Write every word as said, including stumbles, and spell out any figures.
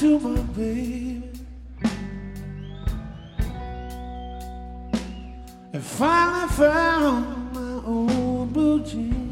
to my baby and finally found my old blue jeans.